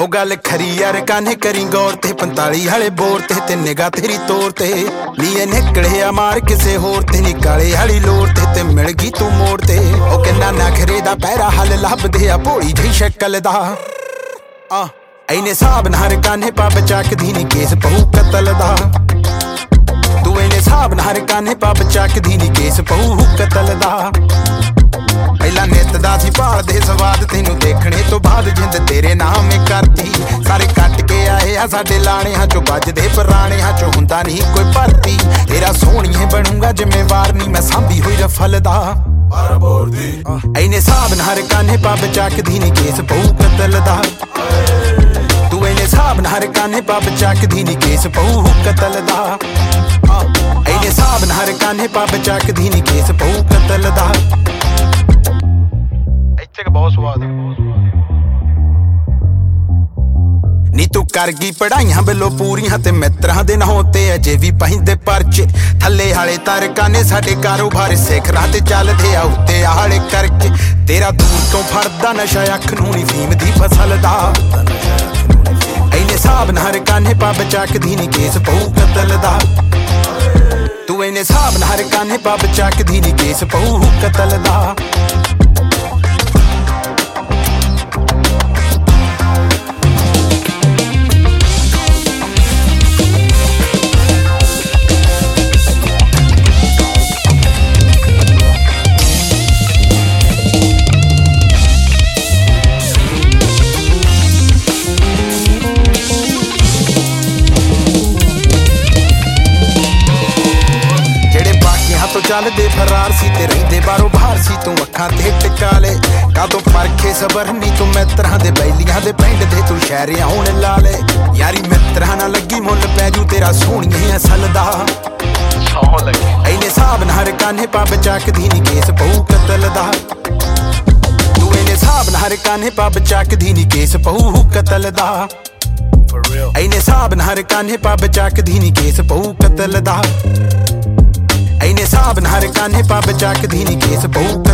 हो गल खरी यार कान्हे करी गौर ते 45 वाले बोर ते निगाह तेरी तोर ते लीए निकले आ मार किसे होर ते निकाले हाली लोर ते मिल गई तू मोड़ ते ओ किन्ना नखरे दा पैरा हल लभदे आ भोली जी शक्ल दा इने साहब नार कान्हे पब चकदी नी केस पहू कतल दा तू इने साहब नार कान्हे पब चकदी नी केस पहू कतल दा पहला नित दा सी भालदे स्वाद तेनू देखने तो बाद जिंद तेरे नाम करती सारे कट के आए आ साडे लाणे हां चो बजदे पुराणे हां चो हुंदा नहीं कोई भरती तेरा सोहणीए बनूंगा जिम्मेवार नहीं मैं सांभी हुई रफल दा इने साहब नार कान्हे पब चकदी नी केस पहू कतल दा तू इने साहब नार कान्हे पब चकदी नी केस पहू कतल दा इने साहब नार कान्हे पब चकदी नी केस पहू कतल दा बहुत स्वाद नी तू कर गई पढ़ाइयां बिलो पूरियां ते मित्रां दे नां ते अजे भी पहिंदे परचे थल्ले हाले तरकाने साडे कारोबार सिखरां ते चलदे आ उत्ते आले करके तेरा दूर तो फड़दा नशा अख नूं नी फीम दी फसल दा इने साहब नार कान्हे पब चकदी नी केस पहू कतल दा तू इने साहब नार कान्हे पब चकदी नी केस पहू कतल दा चलदे फरार सी ते रहिंदे बारों बाहर सी तू अखां ते टिका ले कादों परखे सबर नी तू मित्रां दे बैलियां दे पिंड दे तू शहरियां हुण ला ले यारी मित्रां ना लगी मुल पै जू तेरा सोहणीए असल दा इने साहब नार कान्हे पब चकदी नी केस पहू कतल दा तू इने साहब नार कान्हे पब चकदी नी केस पहू कतल दा इने साहब नार कान्हे पब चकदी नी केस पहू कतल दा इने साहब नार कान्हे पब चकदी नी केस पहू